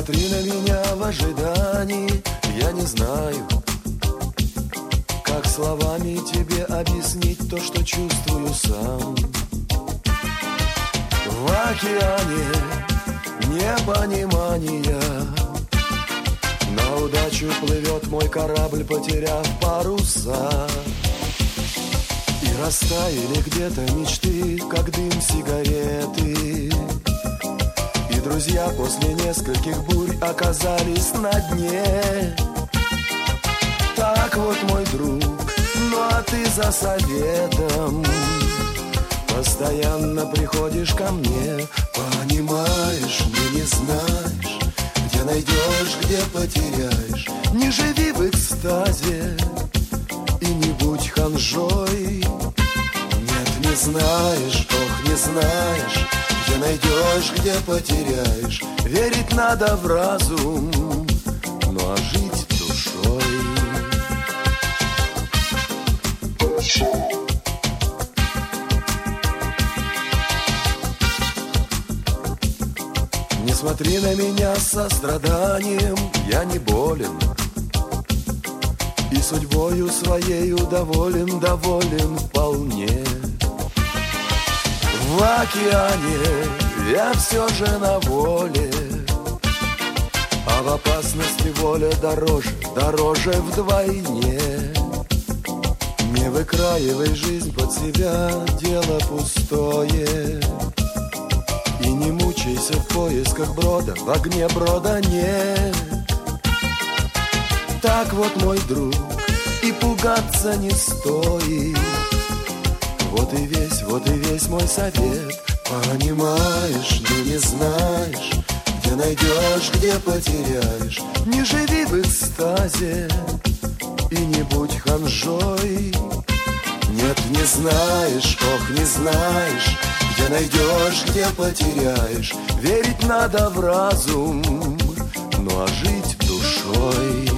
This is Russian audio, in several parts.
смотри на меня в ожидании, я не знаю, как словами тебе объяснить то, что чувствую сам. В океане непонимания на удачу плывет мой корабль, потеряв паруса. И растаяли где-то мечты, как дым сигареты. И друзья после нескольких бурь оказались на дне. Так вот, мой друг, ну а ты за советом постоянно приходишь ко мне. Понимаешь, но не знаешь, где найдешь, где потеряешь. Не живи в экстазе и не будь ханжой. Нет, не знаешь, ох, не знаешь, где найдешь, где потеряешь. Верить надо в разум, ну а жить душой. Не смотри на меня с состраданием, я не болен. И судьбою своею доволен, доволен вполне. В океане я все же на воле, а в опасности воля дороже, дороже вдвойне. Не выкраивай жизнь под себя, дело пустое. И не мучайся в поисках брода, в огне брода нет. Так вот, мой друг, и пугаться не стоит. Вот и весь мой совет. Понимаешь, но не знаешь, где найдешь, где потеряешь. Не живи в экстазе и не будь ханжой. Нет, не знаешь, ох, не знаешь, где найдешь, где потеряешь. Верить надо в разум, ну а жить душой.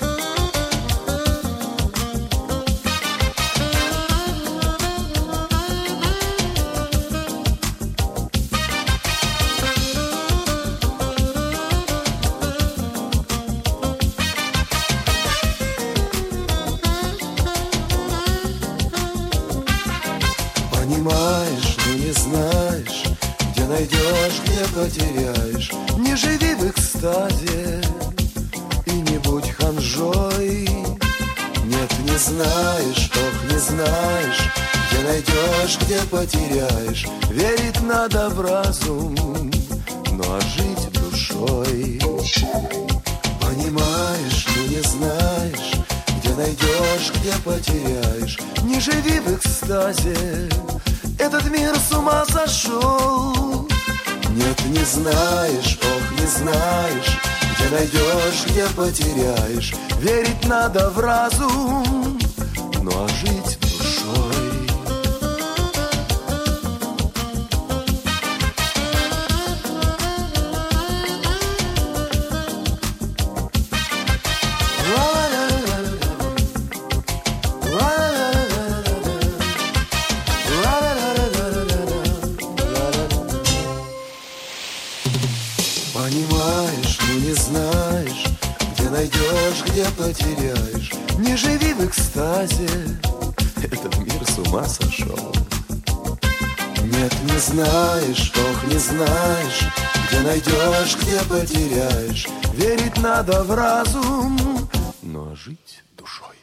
Понимаешь, но не знаешь, где найдешь, где потеряешь. Не живи в экстазе и не будь ханжой. Нет, не знаешь, ох, не знаешь, где найдешь, где потеряешь. Верить надо в разум, ну а жить душой. Понимаешь, но не знаешь, где найдешь, где потеряешь. Не живи в экстазе, этот мир с ума сошел. Нет, не знаешь, ох, не знаешь, где найдешь, где потеряешь. Верить надо в разум, ну а жить душой. Понимаешь, но не знаешь, где найдешь, где потеряешь. Не живи в экстазе, этот мир с ума сошел. Нет, не знаешь, ох, не знаешь, где найдешь, где потеряешь. Верить надо в разум, но жить душой.